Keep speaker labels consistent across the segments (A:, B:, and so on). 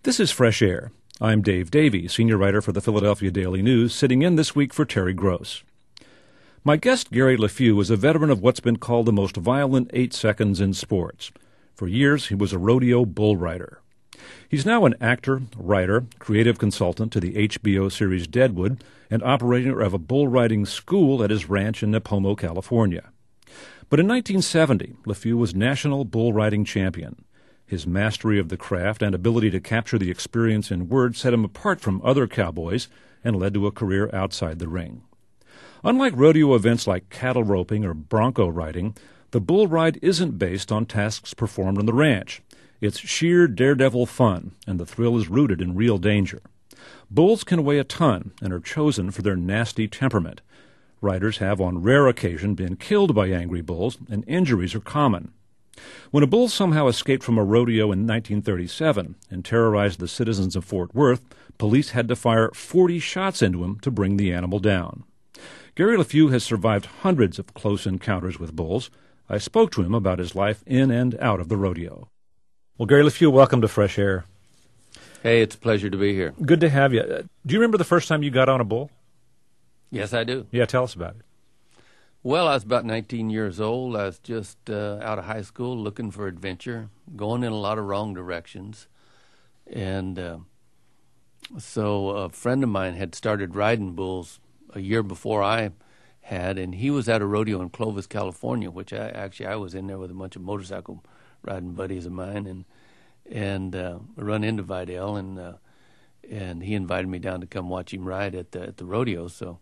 A: This is Fresh Air. I'm Dave Davey, senior writer for the Philadelphia Daily News, sitting in this week for Terry Gross. My guest, Gary LeFew, is a veteran of what's been called the most violent 8 seconds in sports. For years, he was a rodeo bull rider. He's now an actor, writer, creative consultant to the HBO series Deadwood, and operator of a bull riding school at his ranch in Nipomo, California. But in 1970, LeFew was national bull riding champion. His mastery of the craft and ability to capture the experience in words set him apart from other cowboys and led to a career outside the ring. Unlike rodeo events like cattle roping or bronco riding, the bull ride isn't based on tasks performed on the ranch. It's sheer daredevil fun, and the thrill is rooted in real danger. Bulls can weigh a ton and are chosen for their nasty temperament. Riders have on rare occasion been killed by angry bulls, and injuries are common. When a bull somehow escaped from a rodeo in 1937 and terrorized the citizens of Fort Worth, police had to fire 40 shots into him to bring the animal down. Gary LeFew has survived hundreds of close encounters with bulls. I spoke to him about his life in and out of the rodeo. Well, Gary LeFew, welcome to Fresh Air.
B: Hey, it's a pleasure to be here.
A: Good to have you. Do you remember the first time you got on a bull?
B: Yes, I do.
A: Yeah, tell us about it.
B: Well, I was about 19 years old. I was just out of high school looking for adventure, going in a lot of wrong directions. And so a friend of mine had started riding bulls a year before I had, and he was at a rodeo in Clovis, California, which I was in there with a bunch of motorcycle riding buddies of mine, and run into Vidal, and he invited me down to come watch him ride at the rodeo. So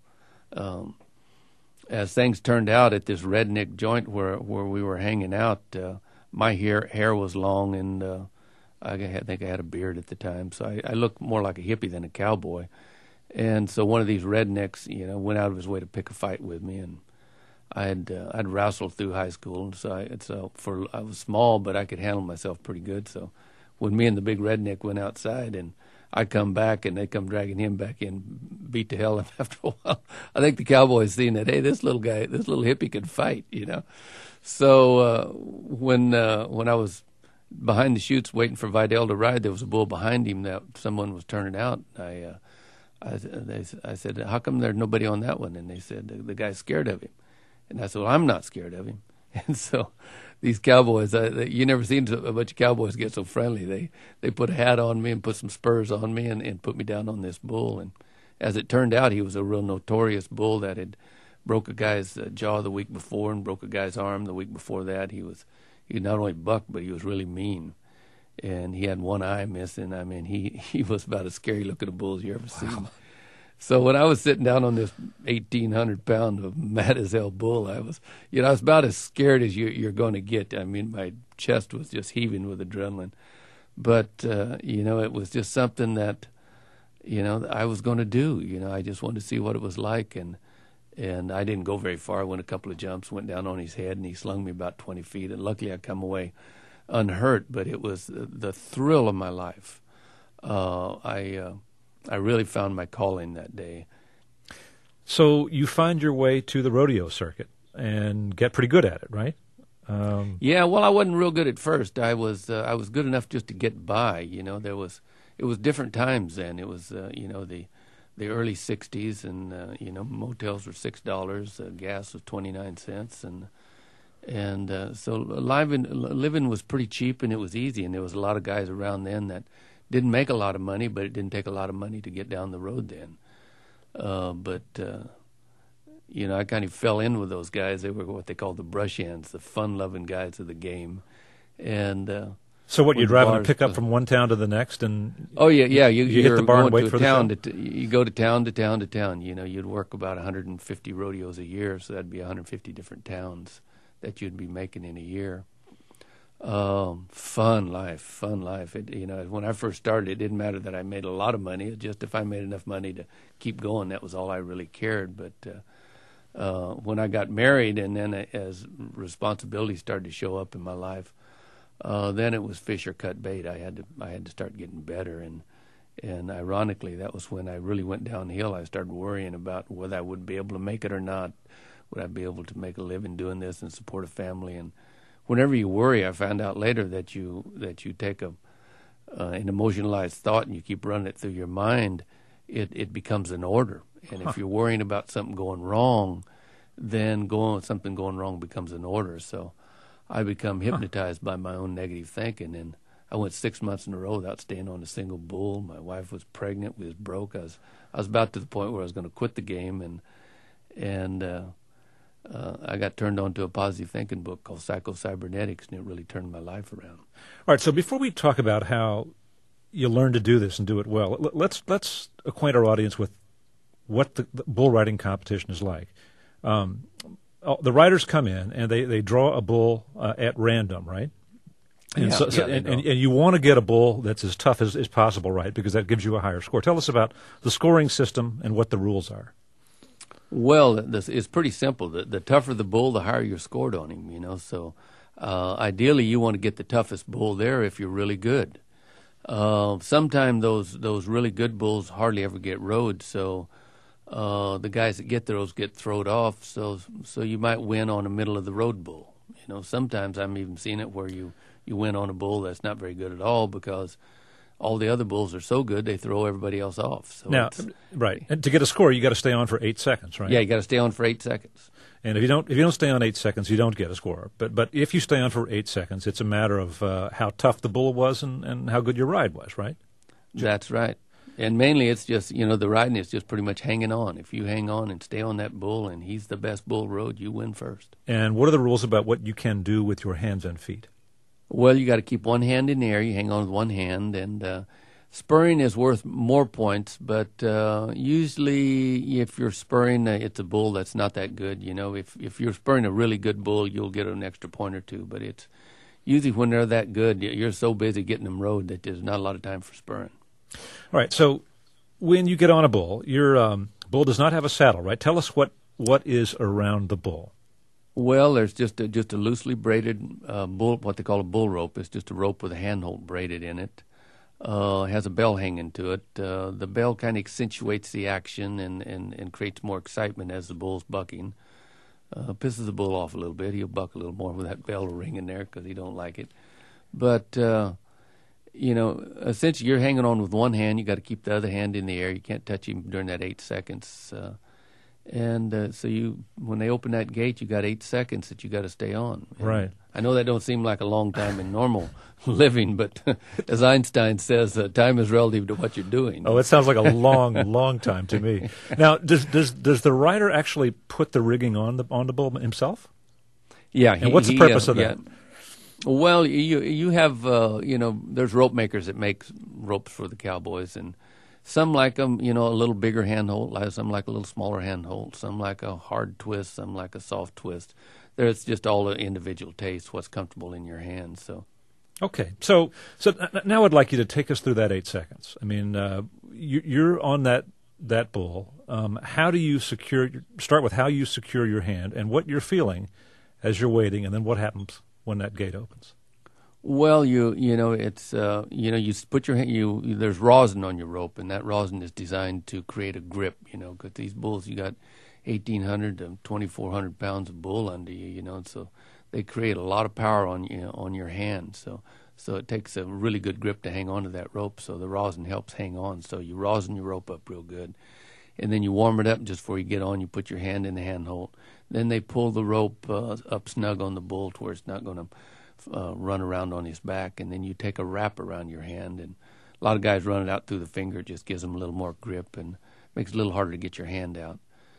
B: as things turned out at this redneck joint where we were hanging out, my hair was long, and I think I had a beard at the time, so I looked more like a hippie than a cowboy. And so one of these rednecks, went out of his way to pick a fight with me, and I'd wrestled through high school, and so I was small, but I could handle myself pretty good. So when me and the big redneck went outside, and I come back, and they come dragging him back in, beat to hell. And after a while, I think the cowboys seen that, hey, this little hippie could fight, So when I was behind the chutes waiting for Vidal to ride, there was a bull behind him that someone was turning out. I said, how come there's nobody on that one? And they said, the guy's scared of him. And I said, well, I'm not scared of him. And so these cowboys, you never seen a bunch of cowboys get so friendly. They put a hat on me and put some spurs on me and put me down on this bull. And as it turned out, he was a real notorious bull that had broke a guy's jaw the week before and broke a guy's arm the week before that. He not only bucked, but he was really mean. And he had one eye missing. I mean, he was about as scary looking a bull as you ever seen. So when I was sitting down on this 1,800-pound mad as hell bull, I was about as scared as you're going to get. I mean, my chest was just heaving with adrenaline. But it was just something that I was going to do. I just wanted to see what it was like, and I didn't go very far. I went a couple of jumps, went down on his head, and he slung me about 20 feet. And luckily, I come away unhurt. But it was the thrill of my life. I really found my calling that day.
A: So you find your way to the rodeo circuit and get pretty good at it, right?
B: Yeah, well, I wasn't real good at first. I was good enough just to get by. It was different times then. It was the early '60s, and motels were $6, gas was 29 cents, and so living was pretty cheap, and it was easy. And there was a lot of guys around then that didn't make a lot of money, but it didn't take a lot of money to get down the road then. I kind of fell in with those guys. They were what they called the brush hands, the fun-loving guys of the game. And
A: so what, you drive in a pickup from one town to the next, and
B: you
A: hit the bar and wait for
B: the town.
A: the
B: You go to town to town to town. You'd work about 150 rodeos a year, so that'd be 150 different towns that you'd be making in a year. Fun life. When I first started, it didn't matter that I made a lot of money. It just if I made enough money to keep going, that was all I really cared. But when I got married, and then as responsibilities started to show up in my life, then it was fish or cut bait. I had to start getting better, and ironically, that was when I really went downhill. I started worrying about whether I would be able to make it or not. Would I be able to make a living doing this and support a family? And whenever you worry, I found out later that you take an emotionalized thought and you keep running it through your mind, it becomes an order. And if you're worrying about something going wrong, then something going wrong becomes an order. So I become hypnotized by my own negative thinking, and I went 6 months in a row without staying on a single bull. My wife was pregnant. We was broke. I was about to the point where I was going to quit the game, and I got turned on to a positive thinking book called Psycho-Cybernetics, and it really turned my life around.
A: All right, so before we talk about how you learn to do this and do it well, let's acquaint our audience with what the bull riding competition is like. The riders come in and they draw a bull at random, right? And and you want to get a bull that's as tough as possible, right? Because that gives you a higher score. Tell us about the scoring system and what the rules are.
B: Well, it's pretty simple. The tougher the bull, the higher you're scored on him, you know. So ideally, you want to get the toughest bull there if you're really good. Sometimes those really good bulls hardly ever get rode, so the guys that get those get thrown off. So you might win on a middle of the road bull. You know, sometimes I'm even seen it where you win on a bull that's not very good at all because all the other bulls are so good they throw everybody else off. So
A: now, right, and to get a score, you got to stay on for 8 seconds, right?
B: Yeah, you got to stay on for 8 seconds.
A: And if you don't stay on 8 seconds, you don't get a score. But if you stay on for 8 seconds, it's a matter of how tough the bull was and how good your ride was, right?
B: That's right. And mainly it's just, you know, the riding is just pretty much hanging on. If you hang on and stay on that bull and he's the best bull rode, you win first.
A: And what are the rules about what you can do with your hands and feet?
B: Well, you got to keep one hand in the air. You hang on with one hand, and spurring is worth more points. But usually, if you're spurring, it's a bull that's not that good. You know, if you're spurring a really good bull, you'll get an extra point or two. But it's usually when they're that good, you're so busy getting them rode that there's not a lot of time for spurring.
A: All right. So when you get on a bull, your bull does not have a saddle, right? Tell us what is around the bull.
B: Well, there's just a loosely braided bull, what they call a bull rope. It's just a rope with a handhold braided in it. It has a bell hanging to it. The bell kind of accentuates the action and creates more excitement as the bull's bucking. Pisses the bull off a little bit. He'll buck a little more with that bell ringing there because he don't like it. But, you know, essentially you're hanging on with one hand. You got to keep the other hand in the air. You can't touch him during that 8 seconds. And so when they open that gate, you got 8 seconds that you got to stay on. And
A: right.
B: I know that don't seem like a long time in normal living, but as Einstein says, time is relative to what you're doing.
A: Oh, it sounds like a long, long time to me. Now, does the rider actually put the rigging on the bull himself?
B: Yeah.
A: And what's the purpose of that?
B: Well, you have you know, there's rope makers that make ropes for the cowboys, and some like them, you know, a little bigger handhold. Some like a little smaller handhold. Some like a hard twist. Some like a soft twist. There's just all the individual taste, what's comfortable in your hand. So,
A: okay. So now I'd like you to take us through that 8 seconds. I mean, you're on that bull. How do you start with how you secure your hand and what you're feeling as you're waiting, and then what happens when that gate opens?
B: Well, you know, it's you know, you put your hand. There's rosin on your rope, and that rosin is designed to create a grip. You know, because these bulls, you got 1,800 to 2,400 pounds of bull under you. You know, so they create a lot of power on your hand. So it takes a really good grip to hang onto that rope. So the rosin helps hang on. So you rosin your rope up real good, and then you warm it up just before you get on. You put your hand in the handhold. Then they pull the rope up snug on the bull to where it's not going to run around on his back, and then you take a wrap around your hand, and a lot of guys run it out through the finger. It just gives them a little more grip and makes it a little harder to get your hand out.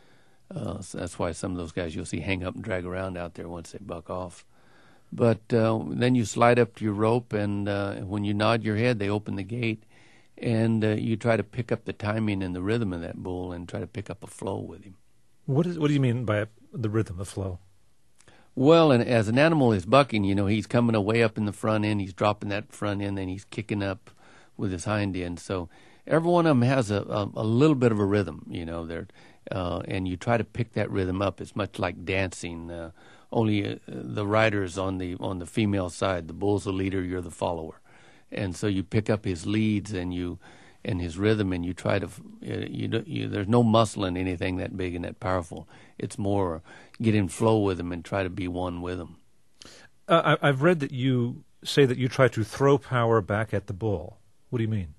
B: So that's why some of those guys you'll see hang up and drag around out there once they buck off. But then you slide up to your rope, and when you nod your head, they open the gate, and you try to pick up the timing and the rhythm of that bull and try to pick up a flow with him.
A: What do you mean by the rhythm, the flow?
B: Well, and as an animal is bucking, you know, he's coming away up in the front end, he's dropping that front end, then he's kicking up with his hind end. So every one of them has a little bit of a rhythm, you know, and you try to pick that rhythm up. It's much like dancing, only the rider's on the female side. The bull's the leader, you're the follower. And so you pick up his leads and his rhythm, and you try to there's no muscle in anything that big and that powerful. It's more get in flow with him and try to be one with him.
A: I've read that you say that you try to throw power back at the bull. What do you mean?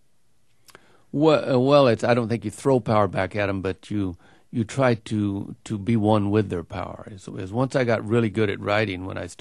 B: Well, I don't think you throw power back at them, but you try to be one with their power. As once I got really good at writing, when I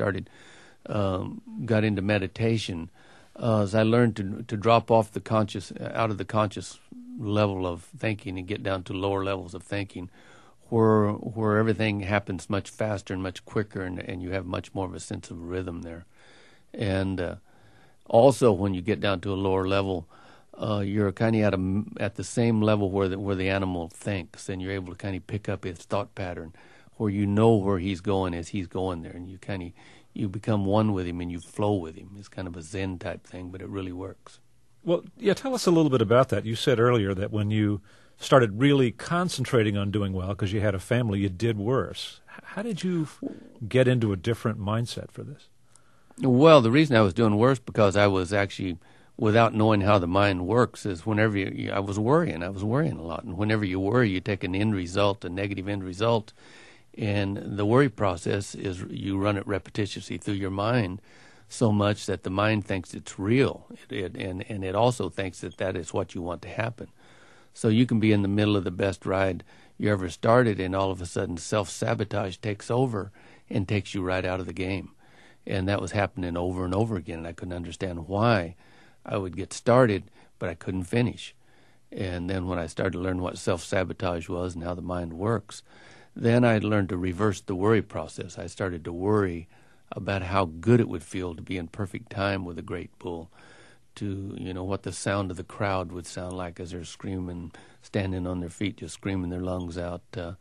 B: got into meditation, as I learned to drop off out of the conscious level of thinking and get down to lower levels of thinking, where everything happens much faster and much quicker, and you have much more of a sense of rhythm there. And also, when you get down to a lower level, you're kind of at the same level where the animal thinks, and you're able to kind of pick up his thought pattern, where you know where he's going as he's going there, and you become one with him and you flow with him. It's kind of a Zen type thing, but it really works.
A: Well, yeah, tell us a little bit about that. You said earlier that when you started really concentrating on doing well because you had a family, you did worse. How did you get into a different mindset for this?
B: Well, the reason I was doing worse because I was actually, without knowing how the mind works, is whenever I was worrying a lot. And whenever you worry, you take an end result, a negative end result. And the worry process is you run it repetitiously through your mind so much that the mind thinks it's real. And it also thinks that is what you want to happen. So you can be in the middle of the best ride you ever started, and all of a sudden self-sabotage takes over and takes you right out of the game. And that was happening over and over again, and I couldn't understand why. I would get started, but I couldn't finish. And then when I started to learn what self-sabotage was and how the mind works, then I learned to reverse the worry process. I started to worry about how good it would feel to be in perfect time with a great bull, to, what the sound of the crowd would sound like as they're screaming, standing on their feet, just screaming their lungs out.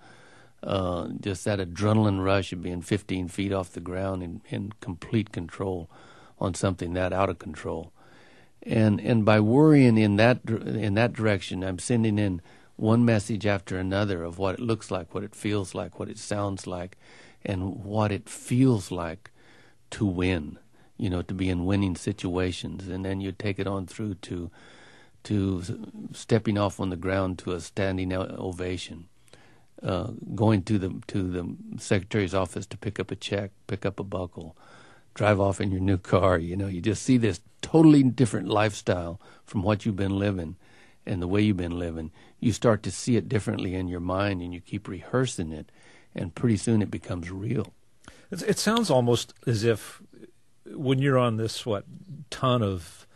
B: Just that adrenaline rush of being 15 feet off the ground in complete control on something that out of control. And by worrying in that direction, I'm sending in one message after another of what it looks like, what it feels like, what it sounds like, and what it feels like to win, to be in winning situations. And then you take it on through to stepping off on the ground to a standing ovation, going to the secretary's office to pick up a check, pick up a buckle, drive off in your new car. You just see this totally different lifestyle from what you've been living and the way you've been living. You start to see it differently in your mind, and you keep rehearsing it, and pretty soon it becomes real.
A: It sounds almost as if when you're on this ton of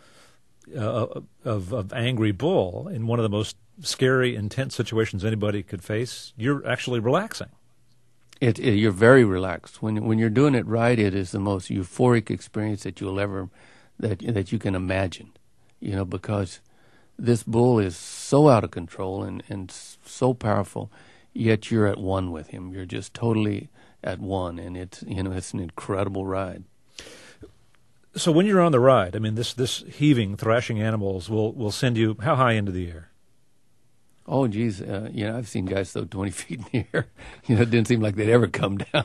A: angry bull in one of the most scary, intense situations anybody could face, you're actually relaxing.
B: You're very relaxed when you're doing it right. It is the most euphoric experience that you'll ever that you can imagine. Because this bull is so out of control and so powerful, yet you're at one with him. You're just totally at one, and it's an incredible ride.
A: So when you're on the ride, I mean, this heaving, thrashing animals will send you how high into the air?
B: Oh, geez, I've seen guys throw 20 feet in the air. It didn't seem like they'd ever come down.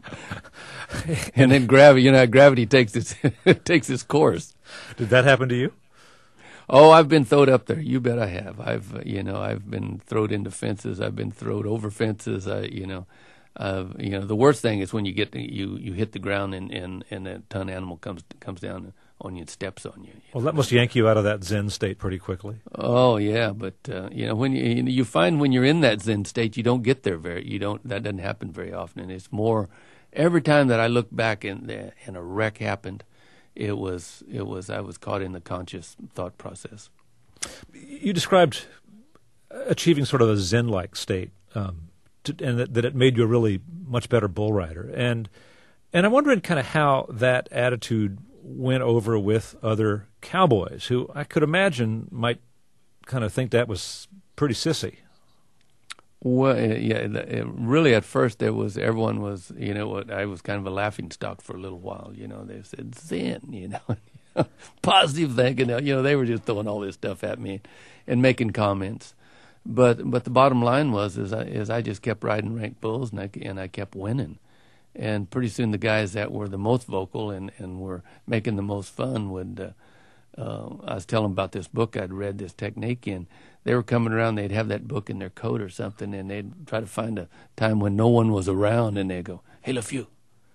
B: And then gravity takes its course.
A: Did that happen to you?
B: Oh, I've been thrown up there. You bet I have. I've been thrown into fences. I've been thrown over fences. The worst thing is when you you hit the ground and a ton animal comes down on you and steps on you.
A: Well, that must yank you out of that Zen state pretty quickly.
B: Oh yeah, but when you find when you're in that Zen state, you don't get there that doesn't happen very often, and it's more every time that I look back and a wreck happened. I was caught in the conscious thought process.
A: You described achieving sort of a Zen-like state, and that it made you a really much better bull rider. And I'm wondering kind of how that attitude went over with other cowboys who I could imagine might kind of think that was pretty sissy.
B: Well, really at first everyone was, I was kind of a laughingstock for a little while. They said Zen, positive thinking. They were just throwing all this stuff at me and making comments. But the bottom line was I just kept riding ranked bulls and I kept winning. And pretty soon the guys that were the most vocal and were making the most fun would. I was telling them about this book I'd read, this technique, and they were coming around. They'd have that book in their coat or something, and they'd try to find a time when no one was around, and they'd go, "Hey, LeFew,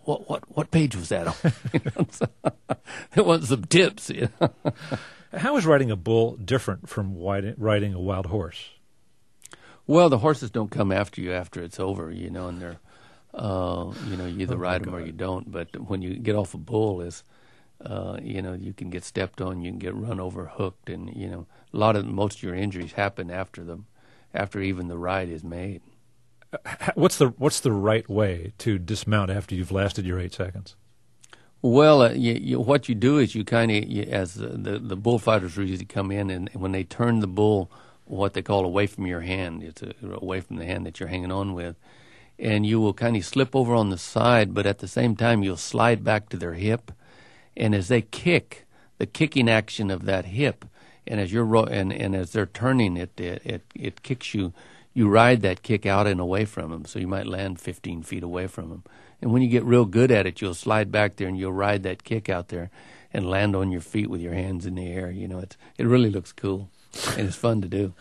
B: what page was that on? So, it was some tips.
A: How is riding a bull different from riding a wild horse?
B: Well, the horses don't come after you after it's over, and they're, you either ride them or you don't. But when you get off a bull, you can get stepped on, you can get run over, hooked, and most of your injuries happen after even the ride is made.
A: What's the right way to dismount after you've lasted your 8 seconds?
B: Well, what you do is you kind of, as the bullfighters usually come in, and when they turn the bull, what they call away from your hand, it's away from the hand that you're hanging on with, and you will kind of slip over on the side, but at the same time you'll slide back to their hip, and as they kick, the kicking action of that hip, and as and as they're turning it kicks you. You ride that kick out and away from them, so you might land 15 feet away from them. And when you get real good at it, you'll slide back there and you'll ride that kick out there and land on your feet with your hands in the air. It really looks cool, and it's fun to do.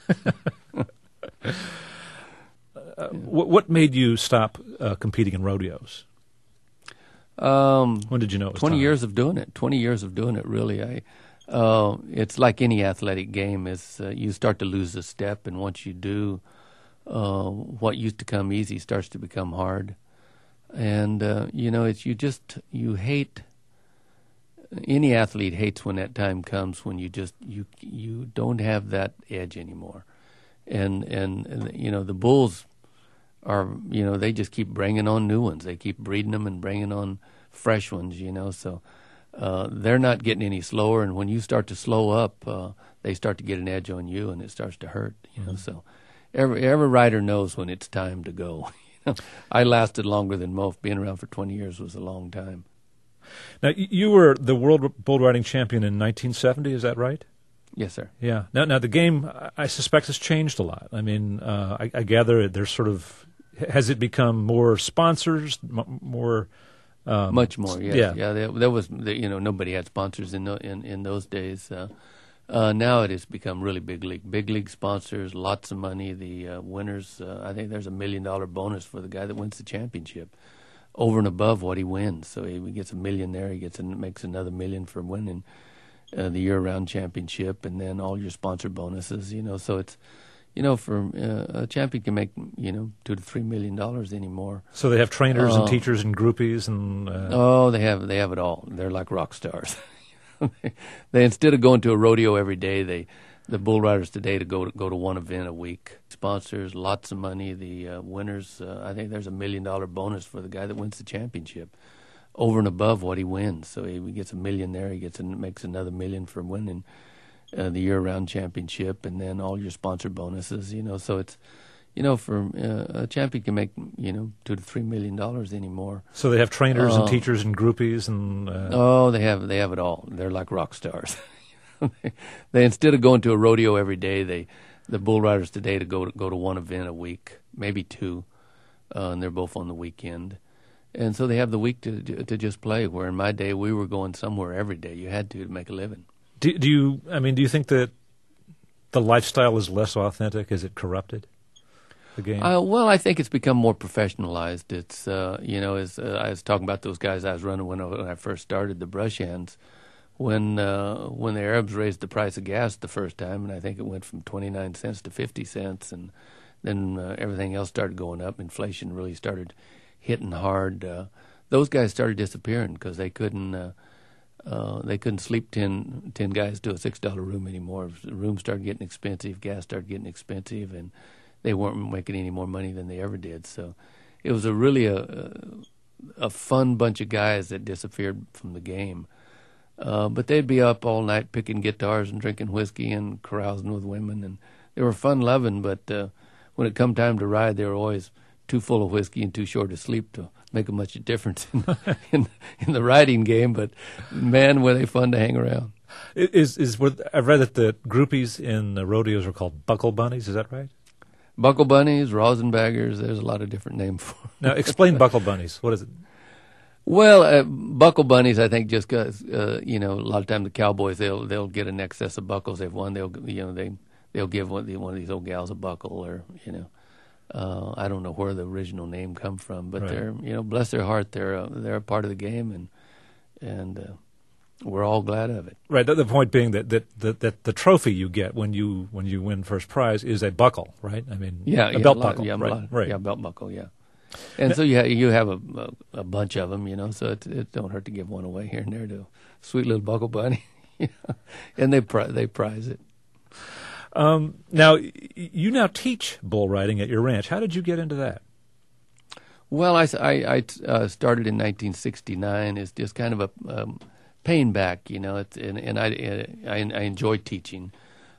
A: What made you stop competing in rodeos? When did you know it was
B: 20
A: time?
B: years of doing it. 20 years of doing it, really. It's like any athletic game. You start to lose a step, and once you do, what used to come easy starts to become hard, and you hate. Any athlete hates when that time comes when you don't have that edge anymore, and the bulls are they just keep bringing on new ones. They keep breeding them and bringing on fresh ones. So they're not getting any slower, and when you start to slow up, they start to get an edge on you, and it starts to hurt. So. Every rider knows when it's time to go. I lasted longer than most. Being around for 20 years was a long time.
A: Now, you were the world bull riding champion in 1970, is that right?
B: Yes, sir.
A: Yeah. Now the game, I suspect, has changed a lot. I mean, I gather there's has it become more sponsors, more?
B: Much more, yes.
A: Yeah.
B: There was, nobody had sponsors in those days. Now it has become really big league sponsors, lots of money. The winners, I think there's $1 million bonus for the guy that wins the championship, over and above what he wins. So he gets $1 million there. He makes another $1 million for winning the year-round championship, and then all your sponsor bonuses. So it's, for a champion can make $2 to $3 million anymore.
A: So they have trainers and teachers and groupies and.
B: They have it all. They're like rock stars. They instead of going to a rodeo every day, the bull riders today go to one event a week. Sponsors, lots of money. The winners, I think there's $1 million bonus for the guy that wins the championship, over and above what he wins. So he gets $1 million there. He makes another $1 million for winning the year-round championship, and then all your sponsor bonuses. So it's. For a champion can make $2 to $3 million anymore.
A: So they have trainers and teachers and groupies and.
B: They have it all. They're like rock stars. They instead of going to a rodeo every day, the bull riders today go to one event a week, maybe two, and they're both on the weekend, and so they have the week to just play. Where in my day we were going somewhere every day. You had to make a living. Do
A: you think that the lifestyle is less authentic? Is it corrupted? The game?
B: Well, I think it's become more professionalized. It's I was talking about those guys I was running when I first started, the brush hands. When the Arabs raised the price of gas the first time, and I think it went from 29 cents to 50 cents, and then everything else started going up. Inflation really started hitting hard. Those guys started disappearing because they couldn't sleep 10 guys to a $6 room anymore. The rooms started getting expensive, gas started getting expensive, and they weren't making any more money than they ever did. So it was really a fun bunch of guys that disappeared from the game. But they'd be up all night picking guitars and drinking whiskey and carousing with women, and they were fun-loving. But when it come time to ride, they were always too full of whiskey and too short of sleep to make a much difference in the riding game. But man, were they fun to hang around.
A: I've read that the groupies in the rodeos are called buckle bunnies. Is that right?
B: Buckle bunnies, rosinbaggers. There's a lot of different names for them.
A: Now, explain buckle bunnies. What is it?
B: Well, buckle bunnies, I think, just because a lot of times the cowboys they'll get an excess of buckles they've won. They'll give one of these old gals a buckle, or I don't know where the original name come from, but
A: Right.
B: they're, bless their heart, they're a part of the game, and we're all glad of it.
A: Right. The point being that the trophy you get when you win first prize is a buckle, right? I mean, a belt buckle, right?
B: Yeah, belt buckle, yeah. And so you have a bunch of them, so it don't hurt to give one away here and there to a sweet little buckle bunny, and they prize it.
A: Now, you now teach bull riding at your ranch. How did you get into that?
B: Well, I started in 1969 as just kind of a paying back, and I enjoyed teaching.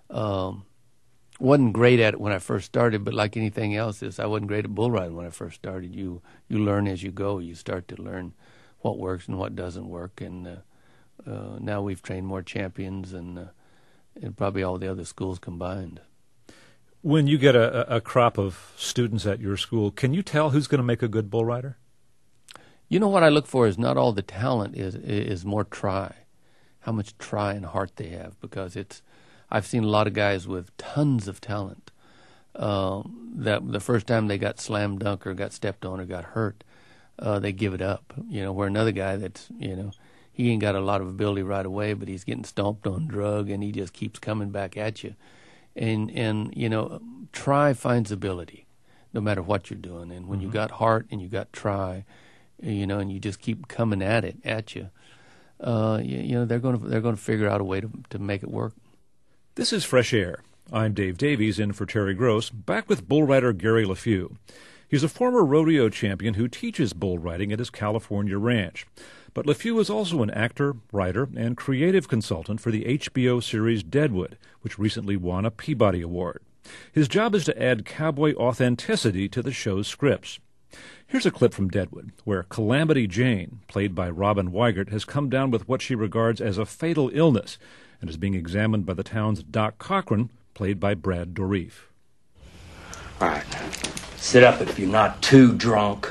B: Wasn't great at it when I first started, but like anything else, I wasn't great at bull riding when I first started. You learn as you go. You start to learn what works and what doesn't work, and now we've trained more champions and probably all the other schools combined.
A: When you get a crop of students at your school, can you tell who's going to make a good bull rider?
B: What I look for is not all the talent, is more try, how much try and heart they have, because I've seen a lot of guys with tons of talent that the first time they got slam dunk or got stepped on or got hurt, they give it up. Where another guy that's, he ain't got a lot of ability right away, but he's getting stomped on, drug, and he just keeps coming back at you. And try finds ability, no matter what you're doing. And when you got heart and you got try, and you just keep coming at you, they're going to figure out a way to make it work.
A: This is Fresh Air. I'm Dave Davies, in for Terry Gross, back with bull rider Gary LeFew. He's a former rodeo champion who teaches bull riding at his California ranch. But LeFew is also an actor, writer, and creative consultant for the HBO series Deadwood, which recently won a Peabody Award. His job is to add cowboy authenticity to the show's scripts. Here's a clip from Deadwood, where Calamity Jane, played by Robin Weigert, has come down with what she regards as a fatal illness and is being examined by the town's Doc Cochran, played by Brad Dourif.
C: All right. Sit up if you're not too drunk.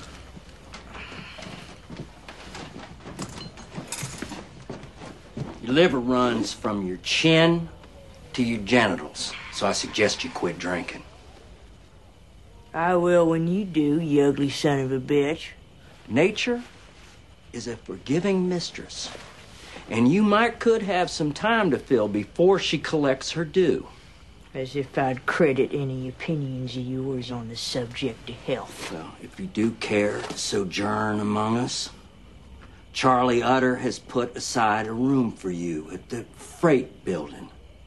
C: Your liver runs from your chin to your genitals, so I suggest you quit drinking.
D: I will when you do, you ugly son of a bitch.
C: Nature is a forgiving mistress, and you could have some time to fill before she collects her due.
D: As if I'd credit any opinions of yours on the subject of health.
C: Well, if you do care to sojourn among us, Charlie Utter has put aside a room for you at the Freight Building.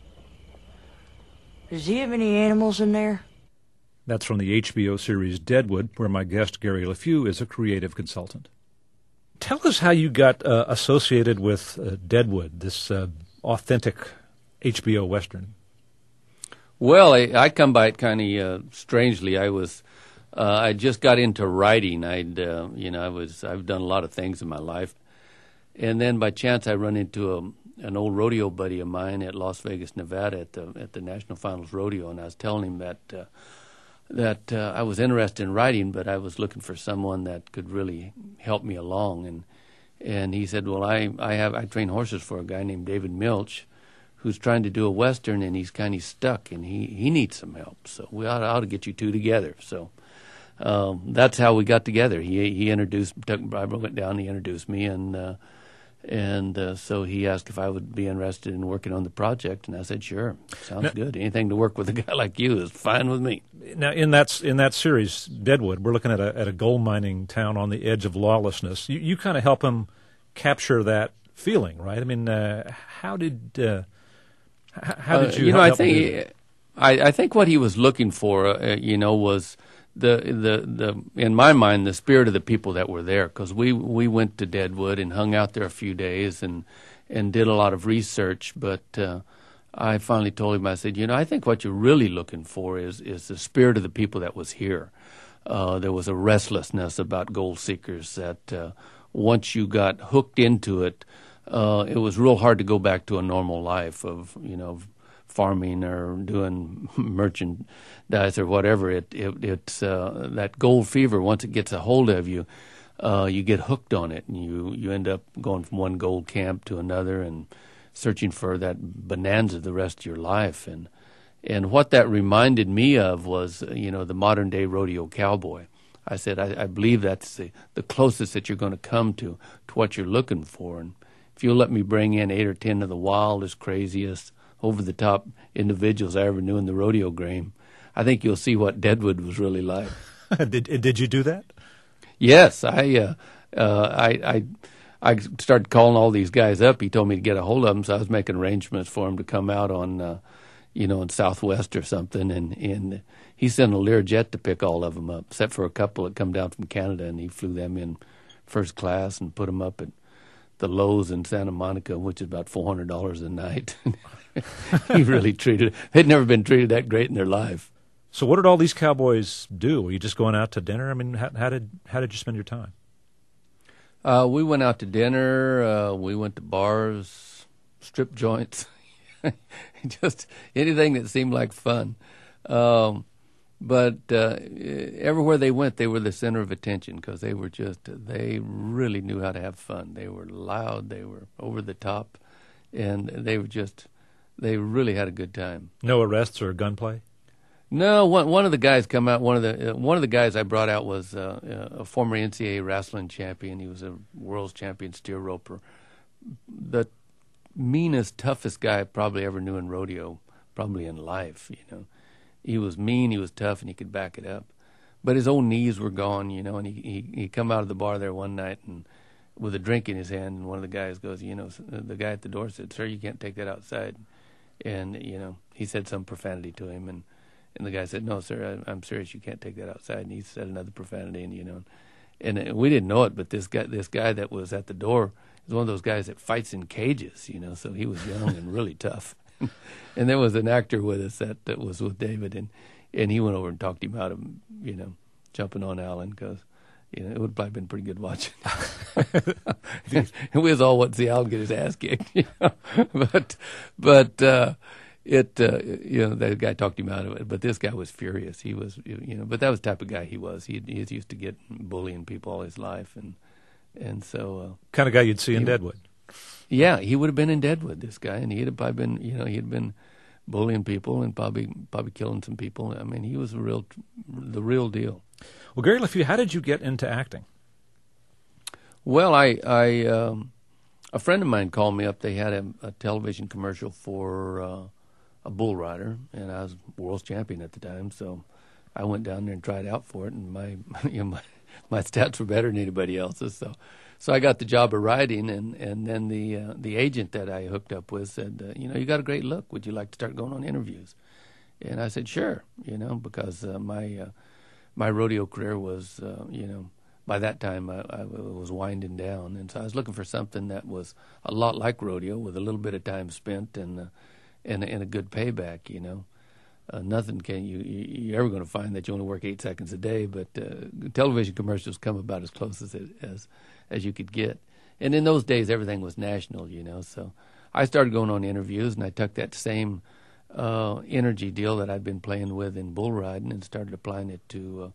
D: Does he have any animals in there?
A: That's from the HBO series Deadwood, where my guest Gary LeFew is a creative consultant. Tell us how you got associated with Deadwood, this authentic HBO Western.
B: Well, I come by it kind of strangely. I just got into writing. I've done a lot of things in my life, and then by chance I run into an old rodeo buddy of mine at Las Vegas, Nevada, at the National Finals Rodeo, and I was telling him that I was interested in writing, but I was looking for someone that could really help me along, and he said, well, I train horses for a guy named David Milch, who's trying to do a Western, and he's kind of stuck, and he needs some help. So we ought to get you two together. So that's how we got together. He introduced, I went down, he introduced me, and so he asked if I would be interested in working on the project, and I said, sure, sounds good. Anything to work with a guy like you is fine with me.
A: Now, in that series, Deadwood, we're looking at a gold mining town on the edge of lawlessness. You kind of help him capture that feeling, right? I mean, how did you?
B: I think what he was looking for, was the in my mind the spirit of the people that were there, because we went to Deadwood and hung out there a few days and did a lot of research, but I finally told him, I said, I think what you're really looking for is the spirit of the people that was here. There was a restlessness about gold seekers that once you got hooked into it, it was real hard to go back to a normal life of farming or doing merchandise or whatever. It's that gold fever. Once it gets a hold of you, you get hooked on it, and you end up going from one gold camp to another and searching for that bonanza the rest of your life. And what that reminded me of was, the modern day rodeo cowboy. I said, I believe that's the closest that you're going to come to what you're looking for. And if you'll let me bring in 8 or 10 of the wildest, craziest, over-the-top individuals I ever knew in the rodeo game, I think you'll see what Deadwood was really like.
E: Did you do that?
B: Yes, I started calling all these guys up. He told me to get a hold of them, so I was making arrangements for them to come out on, in Southwest or something. And he sent a Learjet to pick all of them up, except for a couple that come down from Canada, and he flew them in first class and put them up at the Lowe's in Santa Monica, which is about $400 a night. He really they'd never been treated that great in their life.
E: So what did all these cowboys do? Were you just going out to dinner? I mean, how did you spend your time?
B: We went out to dinner. We went to bars, strip joints, just anything that seemed like fun. But everywhere they went, they were the center of attention because they really knew how to have fun. They were loud, they were over the top, and they really had a good time.
E: No arrests or gunplay?
B: No, one of the guys come out. One of the guys I brought out was a former NCAA wrestling champion. He was a world's champion steer roper. The meanest, toughest guy I probably ever knew in rodeo, probably in life. He was mean, he was tough, and he could back it up. But his own knees were gone. And he come out of the bar there one night and with a drink in his hand, and one of the guys goes, the guy at the door said, "Sir, you can't take that outside." And he said some profanity to him, and the guy said, "No, sir, I'm serious. You can't take that outside." And he said another profanity, and we didn't know it, but this guy that was at the door is one of those guys that fights in cages, So he was young and really tough. And there was an actor with us that was with David, and he went over and talked him out of, jumping on Alan because, it would have probably been pretty good watching. We was all wanting to see Alan get his ass kicked, but that guy talked him out of it. But this guy was furious. He was, but that was the type of guy he was. He's used to bullying people all his life, and so
E: kind of guy you'd see in Deadwood.
B: Yeah, he would have been in Deadwood, this guy, and he'd have probably been, he'd been bullying people and probably killing some people. I mean, he was the real deal.
E: Well, Gary LeFew, how did you get into acting?
B: Well, a friend of mine called me up. They had a television commercial for a bull rider, and I was world's champion at the time, so I went down there and tried out for it, and my stats were better than anybody else's, So I got the job of riding, and then the agent that I hooked up with said, you got a great look. Would you like to start going on interviews? And I said, sure, because my rodeo career was, by that time I was winding down. And so I was looking for something that was a lot like rodeo with a little bit of time spent and a good payback, Nothing you're ever going to find that you only work 8 seconds a day, but television commercials come about as close as you could get. And in those days, everything was national, So I started going on interviews, and I took that same energy deal that I'd been playing with in bull riding and started applying it to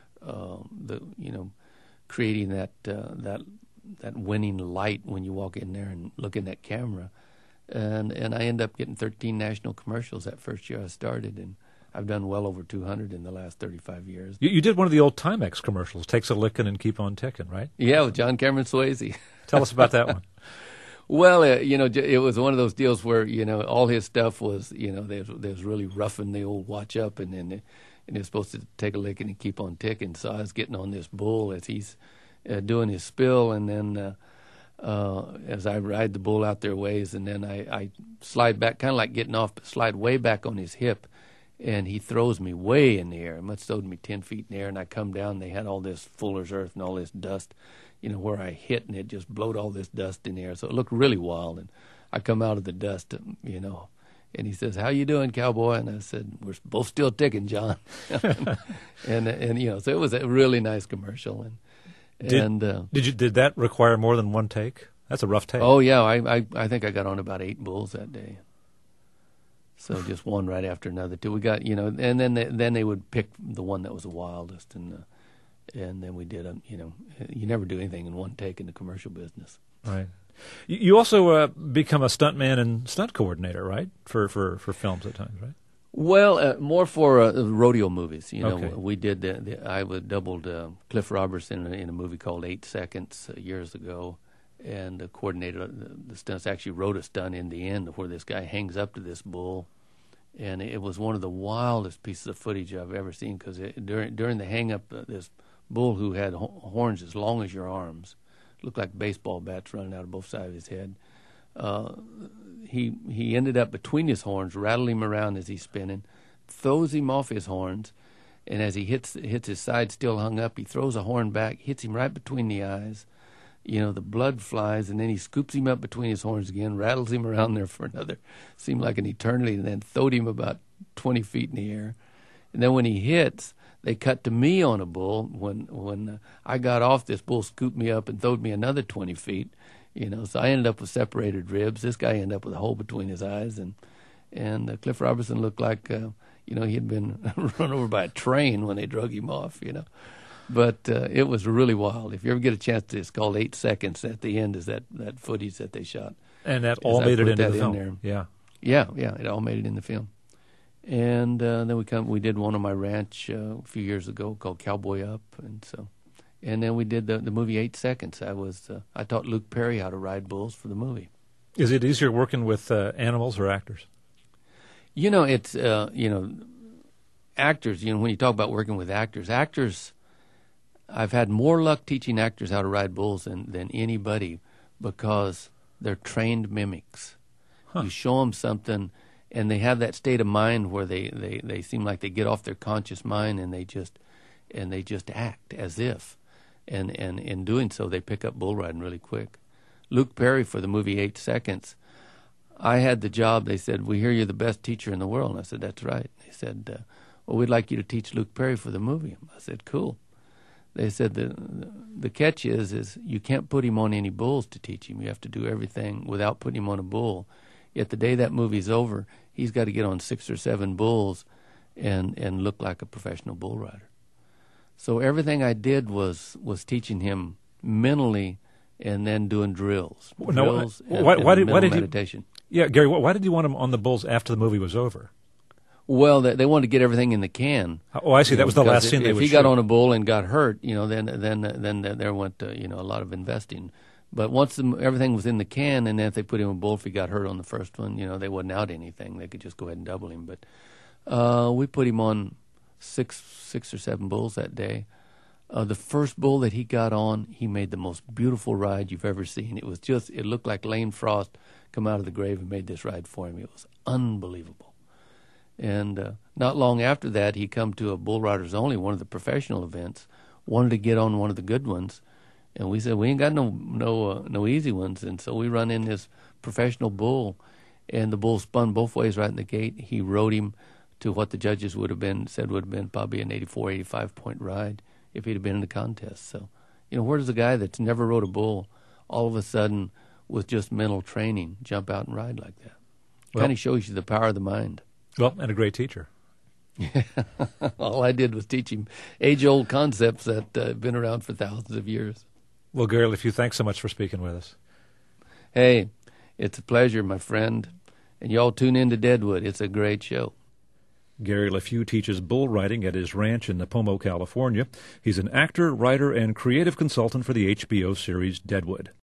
B: creating that winning light when you walk in there and look in that camera. And I ended up getting 13 national commercials that first year I started, and I've done well over 200 in the last 35 years.
E: You did one of the old Timex commercials, Takes a Lickin' and Keep on Tickin', right?
B: Yeah, with John Cameron Swayze.
E: Tell us about that one.
B: Well, it was one of those deals where, all his stuff was, they was really roughing the old watch up, and he was supposed to take a licking and keep on ticking. So I was getting on this bull as he's doing his spill, and then as I ride the bull out their ways, and then I slide back, kind of like getting off, but slide way back on his hip, and he throws me way in the air. He must have thrown me 10 feet in the air, and I come down, they had all this fuller's earth and all this dust, where I hit, and it just blowed all this dust in the air. So it looked really wild, and I come out of the dust, and he says, "How you doing, cowboy?" And I said, "We're both still ticking, John." and so it was a really nice commercial. And
E: did that require more than one take? That's a rough take.
B: Oh yeah, I think I got on about 8 bulls that day. So just one right after another till we got, and then they would pick the one that was the wildest, and then we did you never do anything in one take in the commercial business.
E: Right. You also become a stuntman and stunt coordinator, right? For films at times, right?
B: Well, more for rodeo movies. You know,
E: Okay.
B: we did. I doubled Cliff Robertson in a movie called 8 Seconds years ago, and coordinated the stunts. Actually, wrote a stunt in the end where this guy hangs up to this bull, and it was one of the wildest pieces of footage I've ever seen. Because during the hang up, this bull who had horns as long as your arms, looked like baseball bats running out of both sides of his head. He ended up between his horns, rattled him around as he's spinning, throws him off his horns, and as he hits his side still hung up, he throws a horn back, hits him right between the eyes. You know, the blood flies, and then he scoops him up between his horns again, rattles him around there for seemed like an eternity, and then throwed him about 20 feet in the air. And then when he hits, they cut to me on a bull. When I got off, this bull scooped me up and throwed me another 20 feet. You know, so I ended up with separated ribs. This guy ended up with a hole between his eyes, and Cliff Robertson looked like he had been run over by a train when they drug him off. You know, but it was really wild. If you ever get a chance to, it's called 8 Seconds. At the end is that footage that they shot,
E: And that all made it into the
B: in
E: film.
B: there.
E: Yeah.
B: Yeah, it all made it in the film. And then we did one on my ranch a few years ago called Cowboy Up, and then we did the movie 8 Seconds. I taught Luke Perry how to ride bulls for the movie.
E: Is it easier working with animals or actors?
B: You know, it's actors. You know, when you talk about working with actors, I've had more luck teaching actors how to ride bulls than anybody, because they're trained mimics. You show them something, and they have that state of mind where they seem like they get off their conscious mind, and they just act as if. And in doing so, they pick up bull riding really quick. Luke Perry, for the movie 8 Seconds, I had the job. They said, "We hear you're the best teacher in the world." And I said, "That's right." They said, "Well, we'd like you to teach Luke Perry for the movie." I said, "Cool." They said, the catch is you can't put him on any bulls to teach him. You have to do everything without putting him on a bull. Yet the day that movie's over, he's got to get on 6 or 7 bulls and look like a professional bull rider. So everything I did was teaching him mentally, and then doing drills.
E: Why did
B: meditation.
E: Yeah, Gary, why did you want him on the bulls after the movie was over?
B: Well, they wanted to get everything in the can.
E: Oh, I see. That was the last scene they would shoot.
B: If he got on a bull and got hurt, then there went a lot of investing. But once everything was in the can, and then if they put him on a bull, if he got hurt on the first one, they wasn't out anything. They could just go ahead and double him. But we put him on six or 7 bulls that day. The first bull that he got on, he made the most beautiful ride you've ever seen. It looked like Lane Frost come out of the grave and made this ride for him. It was unbelievable. And not long after that, he come to a Bull Riders Only, one of the professional events, wanted to get on one of the good ones. And we said, we ain't got no easy ones. And so we run in this professional bull, and the bull spun both ways right in the gate. He rode him to what the judges would have been probably an 84, 85-point ride if he'd have been in the contest. So, where does a guy that's never rode a bull all of a sudden with just mental training jump out and ride like that? Kind of shows you the power of the mind.
E: Well, and a great teacher.
B: All I did was teach him age-old concepts that have been around for thousands of years.
E: Well, Gary LeFew, thanks so much for speaking with us.
B: Hey, it's a pleasure, my friend. And y'all tune in to Deadwood. It's a great show.
A: Gary LeFew teaches bull riding at his ranch in Nipomo, California. He's an actor, writer, and creative consultant for the HBO series Deadwood.